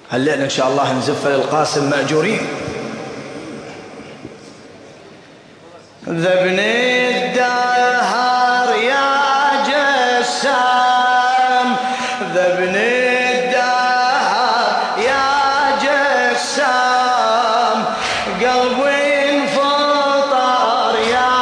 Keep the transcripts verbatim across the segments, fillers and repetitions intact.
هالليلة إن شاء الله نزف للقاسم مأجورين. ذبني الدهر يا جسام، ذبني الدهر يا جسام، قلبي انفطر يا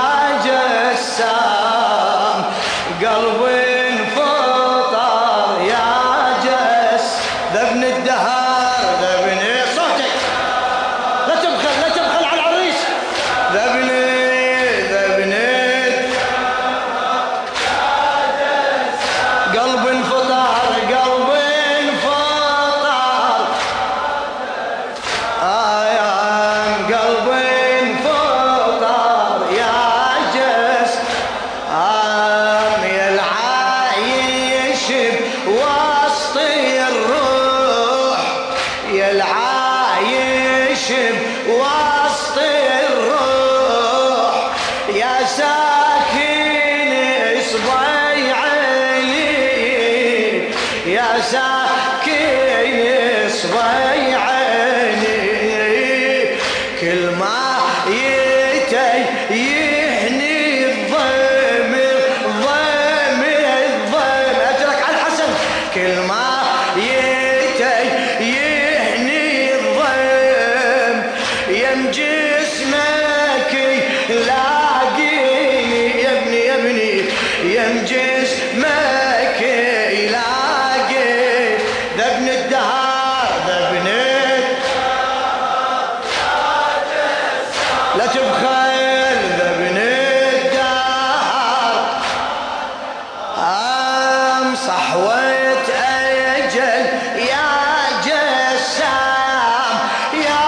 جسام، قلبي انفطر يا جس. ذبني الدهر ذبني صوتك لا تبخل لا تبخل على العريس. ذبني قلبي انفطر قلبي انفطر آه يا قلبي انفطر يا جس. آه يا العايش بوسط الروح، يا العايش بوسط الروح، يا ساكن اصبعي يا ساكن اصبعي عيني، كل ما يتيهني الضيم الضيم الضيم. اجرك على الحسن. كل ما يتيهني الضيم يم جسمك لاقيني يا ابني يا ابني يم جسمك يلاقي. ذبني الدهر ذبني لا تبخل ذبني الدهر. ام صحوة اجل يا جسام يا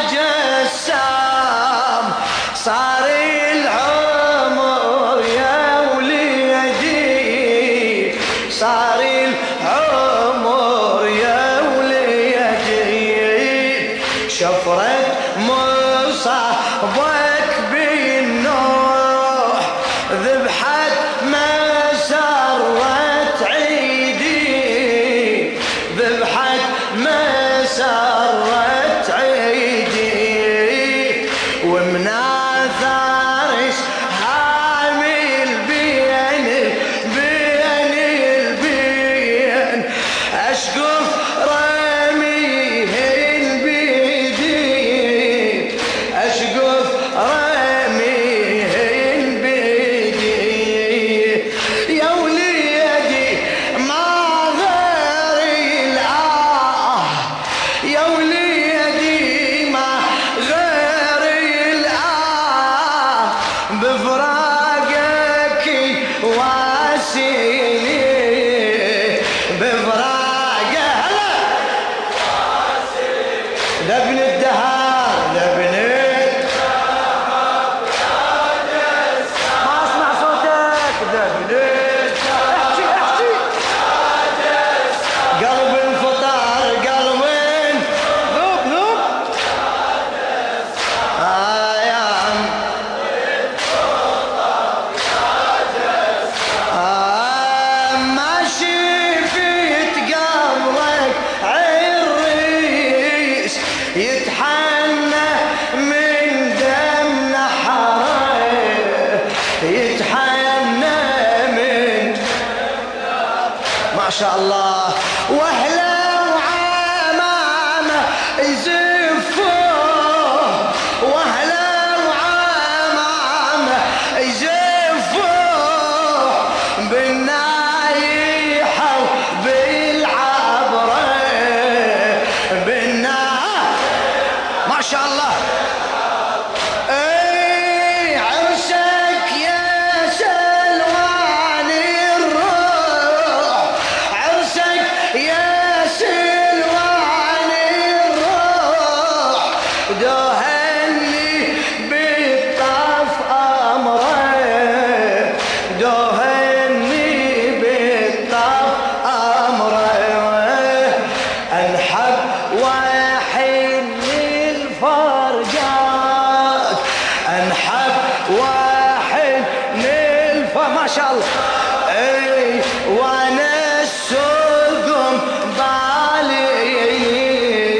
جسام، صار العمر يا وليدي، صار العمر يا وليدي، شفرة مصابك بالنوح ذبحت مسرت عيدي، ذبحت مسرت عيدي، ومناثر حامل بين بين البين اشقف رميه البيدي، اشقف رميه البيدي. يا وليدي ما غير الآه، يا وليدي ما غير الآه، بفراقك واسيني بفراقه. هلا ذبني الدهر ذبني ما اسمع صوتك. ذبني احكي احكي قلبي انفطر قلبي ذوب ذوب آه يا عم. آه ما شفت قبرك عريس يتحنى من دم نحره، يتحنى من ما شاء الله. واهلا وعمامه يزفوه، واهلا وعمامه يزفوه بالنايحه وبالعبره بالنايحه ما شاء الله. اي عرسك يا سلوان الروح، عرسك يا سلوان الروح، دهني بالطف امره، دهني بالطف امره، انحب واحن الفرجات، انحب واحن الفرجات ما شاء الله. اي وانا السقم بالي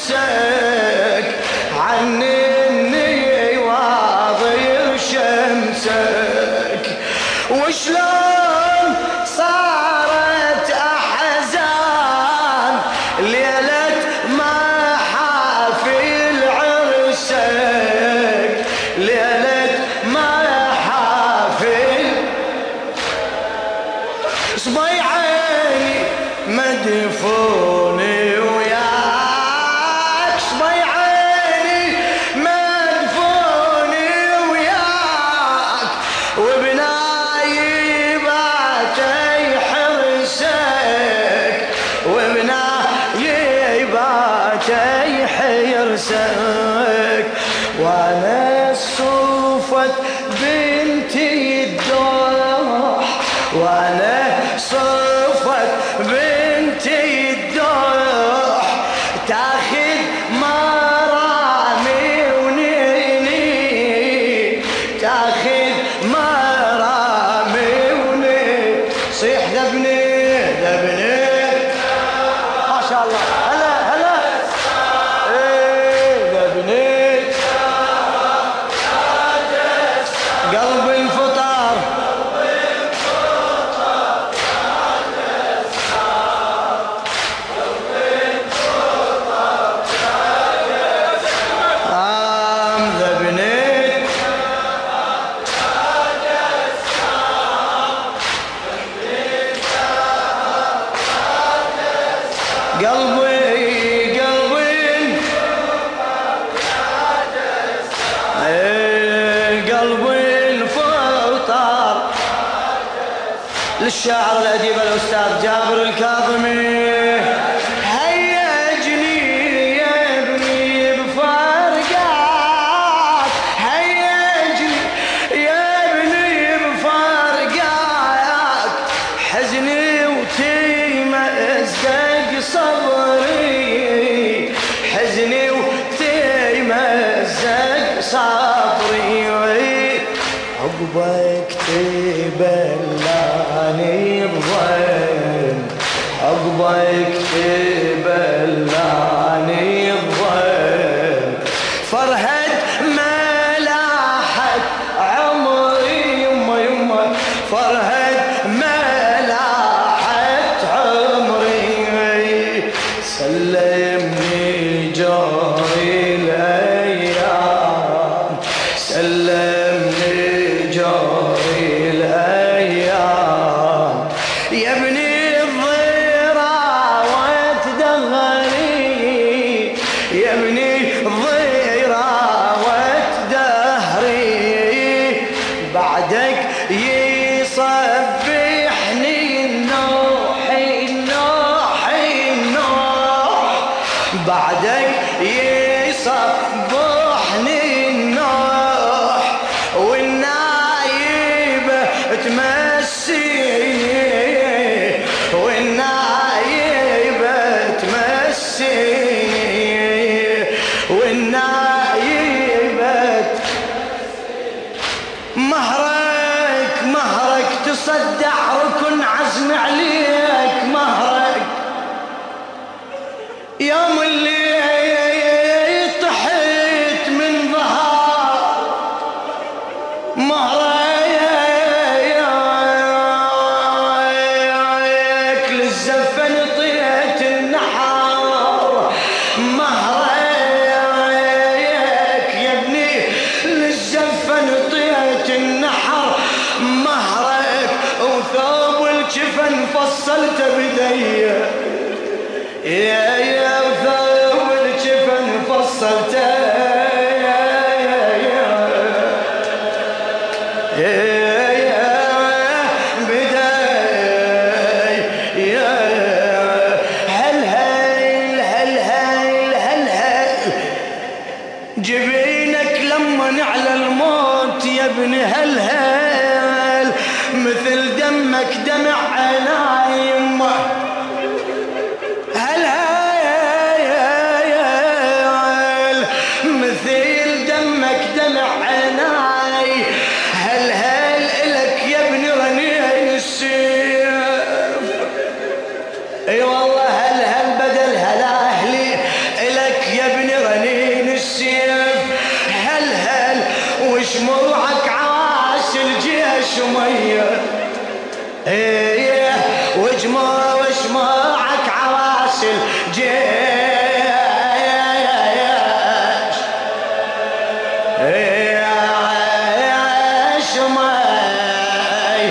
حرسك عنني واضي شمسك. وشلون صارت أحزان ليلة ما حافل عرسك، ليلة ما حافل صبيعيني مدفوني وياك، صبيعيني مدفوني وياك، وبناي باتي حرسك، وبناي باتي حرسك. وانا صوفت بنتي الدوح، وانا صوفت بنتي الدوح، تاخذ مرامي ونيني، تاخذ مرامي ونيني. صيح ذبني ذبني ما شاء الله. هلا هلا ايه ذبني قلب الفطار. آم ذبني قلبي قلبي ايه قلبي الفطار. للشاعر الأديب الأستاذ جابر الكاظمي. هيجني يا ابني بفرقات، هيجني يا ابني بفرقات، حزني وتمزق صبري، حزني وتمزق صبري. عقبك تبلاني الظن، عقبك تبلاني الظن، فرهد ملاحت عمري يما يما، فرهد ملاحت عمري. سلمني جاري الأيام، سلمني جاري الأيام، يا ابني الضراوة دهري، يا ابني الضراوة دهري، بعدك يصبحني النوح النوح النوح، بعدك يصبحني النوح، والنايبة تمسيني، والنايبة تمسيني، والنايبة مهرك مهرك تصدع ركن عزم عليك، مهرك يوم اللي طحيت من ظهر، مهرك للزفة نطيت النحر، مهرك يا ابني للزفة نطيت النحر، مهرك وثوب الجفن فصلت بدي، يا يا ثوب الجفن فصلته، جبينك لما على الموت يا ابن هل هل، مثل دمك دمع عيناي يمه، هل هل مثل دمك دمع عيناي، هل هل إلك يا ابن رنين السيف، اي والله هل هل بدل هلا اهلي إلك يا ودموع شموعك عواسل جيش يا شمي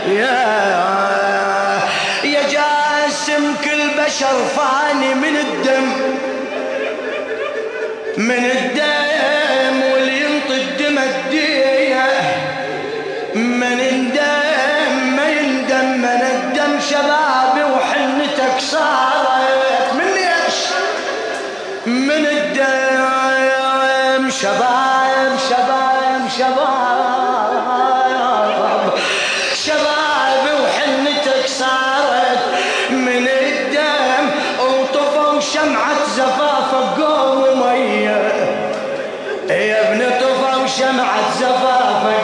يا جاسم كل بشر فاني من الدم من الدم واللي ينطي الدم الدية من الدم ما يندم من الدم شبابي وحنتك صارت من ايش من الدم شباب شباب شباب شبابي وحنتك صارت من الدم وطفوا شمعة زفافك قوم مية يا ابن طفوا شمعة زفافك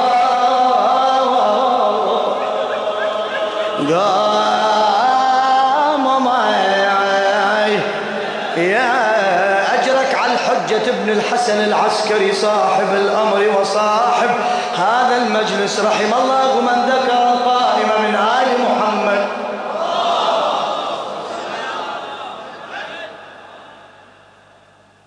قوم مية يا أجرك على الحجة ابن الحسن العسكري صاحب الأمر وصاحب هذا المجلس رحم الله من ذكرك